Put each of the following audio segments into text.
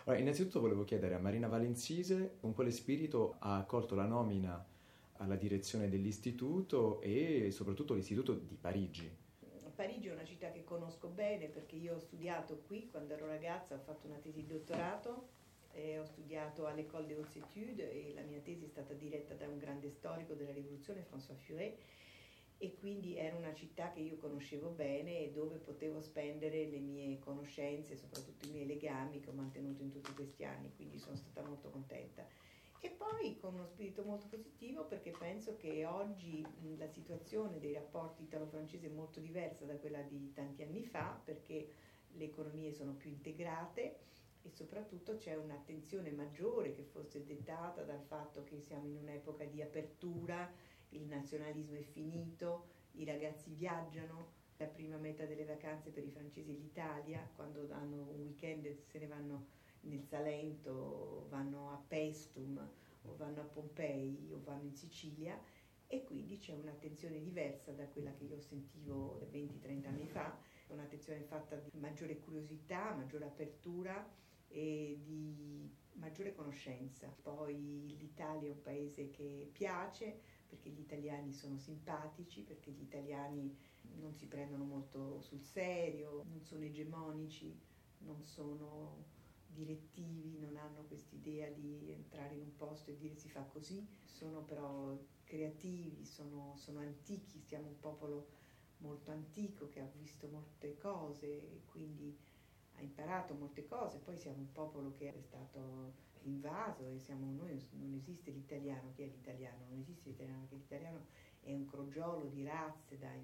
Ora, innanzitutto volevo chiedere a Marina Valenzise con quale spirito ha accolto la nomina alla direzione dell'istituto e soprattutto l'istituto di Parigi. Parigi è una città che conosco bene perché io ho studiato qui quando ero ragazza, ho fatto una tesi di dottorato, ho studiato all'École des Hautes Études e la mia tesi è stata diretta da un grande storico della rivoluzione, François Furet, e quindi era una città che io conoscevo bene e dove potevo spendere le mie conoscenze, soprattutto i miei legami che ho mantenuto in tutti questi anni, quindi sono stata molto contenta. E poi con uno spirito molto positivo perché penso che oggi la situazione dei rapporti italo-francesi è molto diversa da quella di tanti anni fa, perché le economie sono più integrate e soprattutto c'è un'attenzione maggiore che fosse dettata dal fatto che siamo in un'epoca di apertura, il nazionalismo è finito, i ragazzi viaggiano, la prima meta delle vacanze per i francesi è l'Italia, quando hanno un weekend se ne vanno nel Salento, vanno a Paestum o vanno a Pompei o vanno in Sicilia, e quindi c'è un'attenzione diversa da quella che io sentivo 20-30 anni fa, un'attenzione fatta di maggiore curiosità, maggiore apertura e di maggiore conoscenza. Poi l'Italia è un paese che piace perché gli italiani sono simpatici, perché gli italiani non si prendono molto sul serio, non sono egemonici, non sono direttivi, non hanno quest'idea di entrare in un posto e dire si fa così, sono però creativi, sono antichi, siamo un popolo molto antico che ha visto molte cose e quindi ha imparato molte cose, poi siamo un popolo che è stato invaso e siamo noi, non esiste l'italiano, chi è l'italiano? Non esiste l'italiano, perché l'italiano è un crogiolo di razze da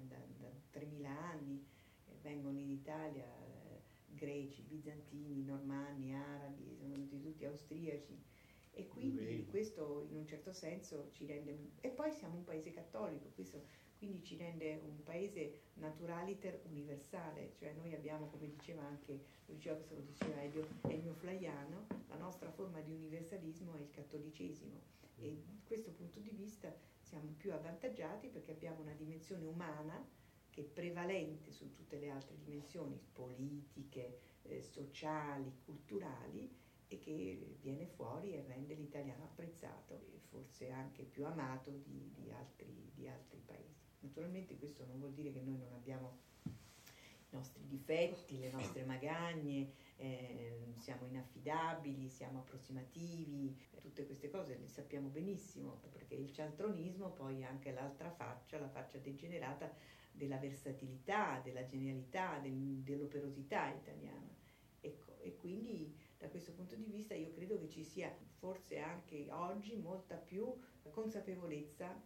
3000 anni, vengono in Italia greci, bizantini, normanni, arabi, sono venuti tutti austriaci e quindi questo in un certo senso ci rende, e poi siamo un paese cattolico, questo quindi ci rende un paese naturaliter universale, cioè noi abbiamo, come diceva anche, lo diceva Ennio Flaiano, la nostra forma di universalismo è il cattolicesimo e da questo punto di vista siamo più avvantaggiati perché abbiamo una dimensione umana che è prevalente su tutte le altre dimensioni politiche, sociali, culturali e che viene fuori e rende l'italiano apprezzato e forse anche più amato di altri paesi. Naturalmente questo non vuol dire che noi non abbiamo i nostri difetti, le nostre magagne, siamo inaffidabili, siamo approssimativi, tutte queste cose le sappiamo benissimo, perché il cialtronismo poi è anche l'altra faccia, la faccia degenerata della versatilità, della genialità, dell'operosità italiana. Ecco, e quindi da questo punto di vista io credo che ci sia forse anche oggi molta più consapevolezza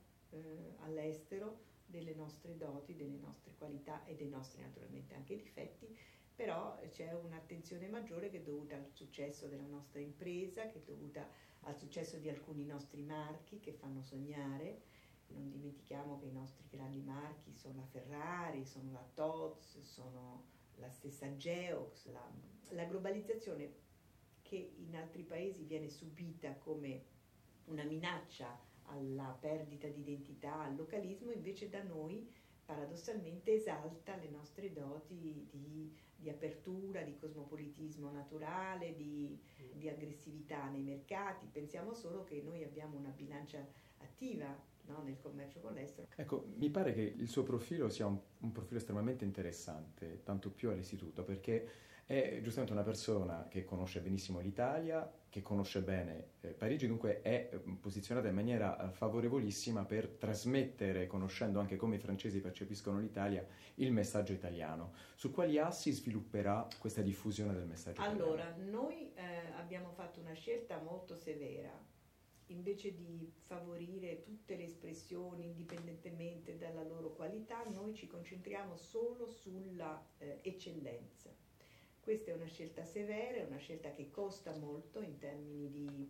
all'estero delle nostre doti, delle nostre qualità e dei nostri naturalmente anche difetti, però c'è un'attenzione maggiore che è dovuta al successo della nostra impresa, che è dovuta al successo di alcuni nostri marchi che fanno sognare. Non dimentichiamo che i nostri grandi marchi sono la Ferrari, sono la Tod's, sono la stessa Geox. La globalizzazione che in altri paesi viene subita come una minaccia alla perdita di identità, al localismo, invece da noi paradossalmente esalta le nostre doti di apertura, di cosmopolitismo naturale, di aggressività nei mercati. Pensiamo solo che noi abbiamo una bilancia attiva, no, nel commercio con l'estero. Ecco, mi pare che il suo profilo sia un profilo estremamente interessante, tanto più all'istituto, perché è giustamente una persona che conosce benissimo l'Italia, che conosce bene Parigi, dunque è posizionata in maniera favorevolissima per trasmettere, conoscendo anche come i francesi percepiscono l'Italia, il messaggio italiano. Su quali assi svilupperà questa diffusione del messaggio italiano? Allora, noi abbiamo fatto una scelta molto severa. Invece di favorire tutte le espressioni indipendentemente dalla loro qualità, noi ci concentriamo solo sulla eccellenza. Questa è una scelta severa, è una scelta che costa molto in termini di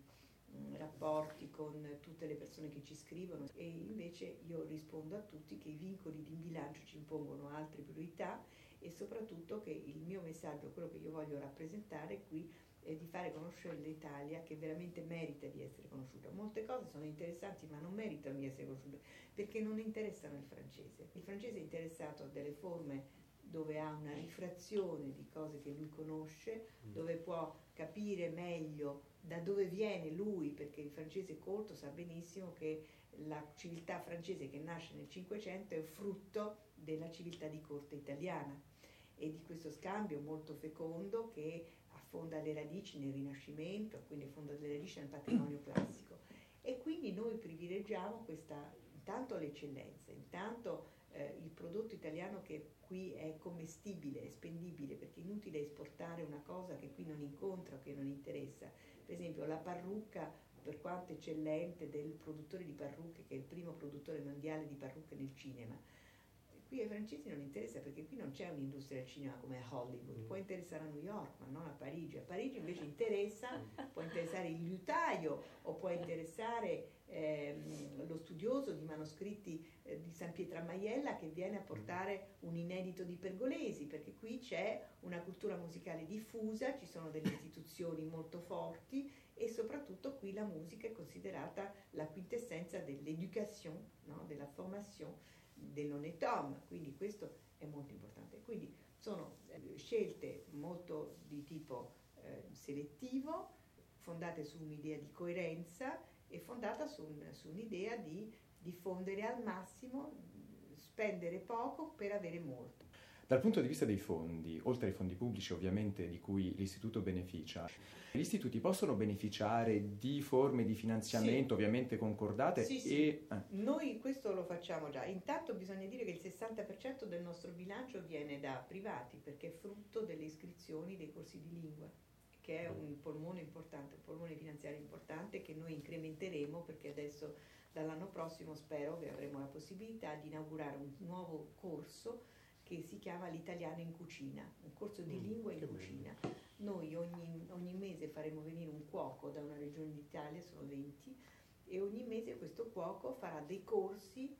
rapporti con tutte le persone che ci scrivono e invece io rispondo a tutti che i vincoli di bilancio ci impongono altre priorità e soprattutto che il mio messaggio, quello che io voglio rappresentare qui, è di fare conoscere l'Italia che veramente merita di essere conosciuta. Molte cose sono interessanti ma non meritano di essere conosciute perché non interessano il francese. Il francese è interessato a delle forme dove ha una rifrazione di cose che lui conosce, dove può capire meglio da dove viene lui, perché il francese colto sa benissimo che la civiltà francese che nasce nel Cinquecento è frutto della civiltà di corte italiana e di questo scambio molto fecondo che affonda le radici nel Rinascimento, quindi affonda le radici nel patrimonio classico. E quindi noi privilegiamo questa, intanto l'eccellenza, intanto il prodotto italiano che qui è commestibile, è spendibile, perché è inutile esportare una cosa che qui non incontra o che non interessa. Per esempio la parrucca, per quanto eccellente, del produttore di parrucche, che è il primo produttore mondiale di parrucche nel cinema, qui ai francesi non interessa perché qui non c'è un'industria del cinema come a Hollywood, può interessare a New York ma non a Parigi. A Parigi invece può interessare il liutaio o può interessare lo studioso di manoscritti di San Pietro a Maiella che viene a portare un inedito di Pergolesi, perché qui c'è una cultura musicale diffusa, ci sono delle istituzioni molto forti e soprattutto qui la musica è considerata la quintessenza dell'education, no? Della formation, dell'honnête homme, quindi questo è molto importante. Quindi sono scelte molto di tipo selettivo, fondate su un'idea di coerenza e fondata su un'idea di diffondere al massimo, spendere poco per avere molto. Dal punto di vista dei fondi, oltre ai fondi pubblici ovviamente di cui l'Istituto beneficia, gli istituti possono beneficiare di forme di finanziamento ovviamente concordate? Sì. Noi questo lo facciamo già. Intanto bisogna dire che il 60% del nostro bilancio viene da privati perché è frutto delle iscrizioni dei corsi di lingua, che è un polmone importante, un polmone finanziario importante che noi incrementeremo perché adesso dall'anno prossimo spero che avremo la possibilità di inaugurare un nuovo corso che si chiama l'italiano in cucina, un corso di lingua in cucina. Noi ogni mese faremo venire un cuoco da una regione d'Italia, sono 20, e ogni mese questo cuoco farà dei corsi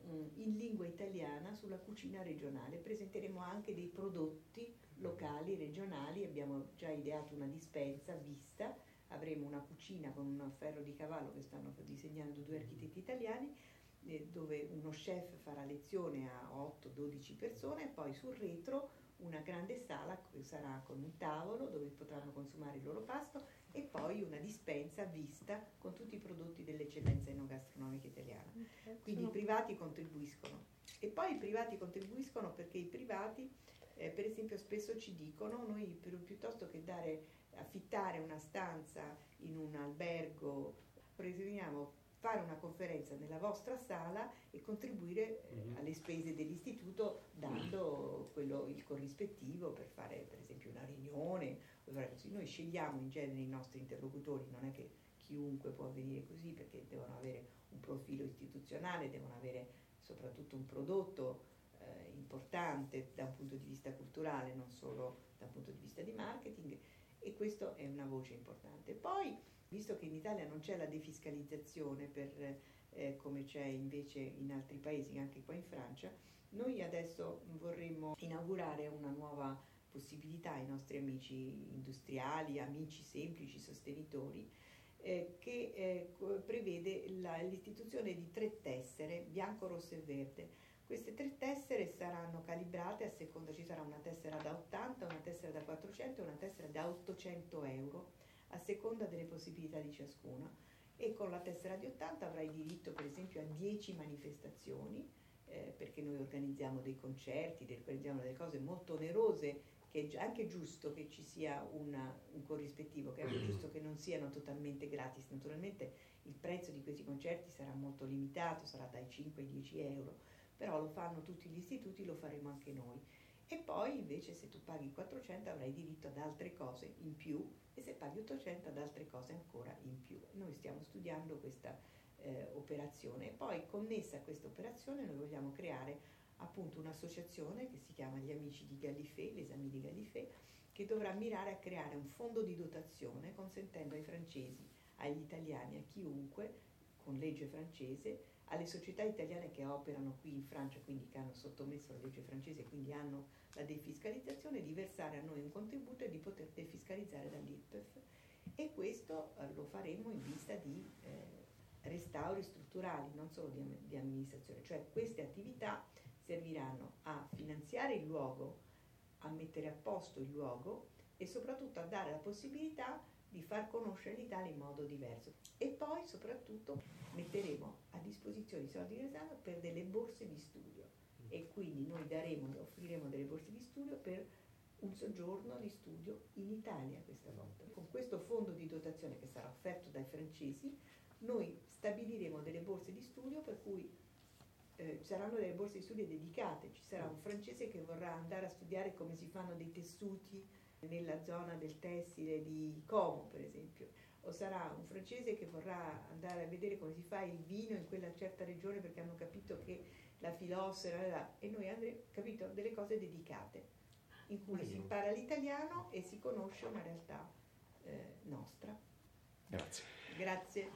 in lingua italiana sulla cucina regionale. Presenteremo anche dei prodotti locali, regionali, abbiamo già ideato una dispensa vista, avremo una cucina con un ferro di cavallo che stanno disegnando 2 architetti italiani, dove uno chef farà lezione a 8-12 persone e poi sul retro una grande sala che sarà con un tavolo dove potranno consumare il loro pasto e poi una dispensa vista con tutti i prodotti dell'eccellenza enogastronomica italiana. Quindi i privati contribuiscono. E poi i privati contribuiscono perché i privati, per esempio, spesso ci dicono, noi piuttosto che affittare una stanza in un albergo, preferiamo fare una conferenza nella vostra sala e contribuire alle spese dell'istituto dando il corrispettivo per fare per esempio una riunione. Noi scegliamo in genere i nostri interlocutori, non è che chiunque può venire così perché devono avere un profilo istituzionale, devono avere soprattutto un prodotto importante da un punto di vista culturale, non solo da un punto di vista di marketing, e questo è una voce importante. Poi, visto che in Italia non c'è la defiscalizzazione come c'è invece in altri paesi, anche qua in Francia, noi adesso vorremmo inaugurare una nuova possibilità ai nostri amici industriali, amici semplici, sostenitori, che prevede l'istituzione di 3 tessere, bianco, rosso e verde. Queste 3 tessere saranno calibrate a seconda, ci sarà una tessera da 80, una tessera da 400 e una tessera da 800 euro, a seconda delle possibilità di ciascuno. E con la tessera di 80 avrai diritto per esempio a 10 manifestazioni, perché noi organizziamo dei concerti, organizziamo delle cose molto onerose, che è anche giusto che ci sia un corrispettivo, che è anche giusto che non siano totalmente gratis. Naturalmente il prezzo di questi concerti sarà molto limitato, sarà dai 5 ai 10 euro, però lo fanno tutti gli istituti, lo faremo anche noi. E poi invece se tu paghi 400 avrai diritto ad altre cose in più e se paghi 800 ad altre cose ancora in più. Noi stiamo studiando questa operazione e poi connessa a questa operazione noi vogliamo creare appunto un'associazione che si chiama Gli Amici di Gallifet, les Amis di Gallifet, che dovrà mirare a creare un fondo di dotazione consentendo ai francesi, agli italiani, a chiunque, con legge francese, alle società italiane che operano qui in Francia, quindi che hanno sottomesso la legge francese e quindi hanno la defiscalizzazione, di versare a noi un contributo e di poter defiscalizzare dall'IRPEF. E questo lo faremo in vista di restauri strutturali, non solo di amministrazione, cioè queste attività, serviranno a finanziare il luogo, a mettere a posto il luogo e soprattutto a dare la possibilità di far conoscere l'Italia in modo diverso. E poi soprattutto metteremo a disposizione i soldi che saranno per delle borse di studio e quindi noi offriremo delle borse di studio per un soggiorno di studio in Italia questa volta. Con questo fondo di dotazione che sarà offerto dai francesi, noi stabiliremo delle borse di studio per cui saranno delle borse di studio dedicate. Ci sarà un francese che vorrà andare a studiare come si fanno dei tessuti nella zona del tessile di Como, per esempio, o sarà un francese che vorrà andare a vedere come si fa il vino in quella certa regione perché hanno capito che la fillossera, e noi andremo, capito, delle cose dedicate in cui si impara l'italiano e si conosce una realtà nostra. Grazie. Grazie.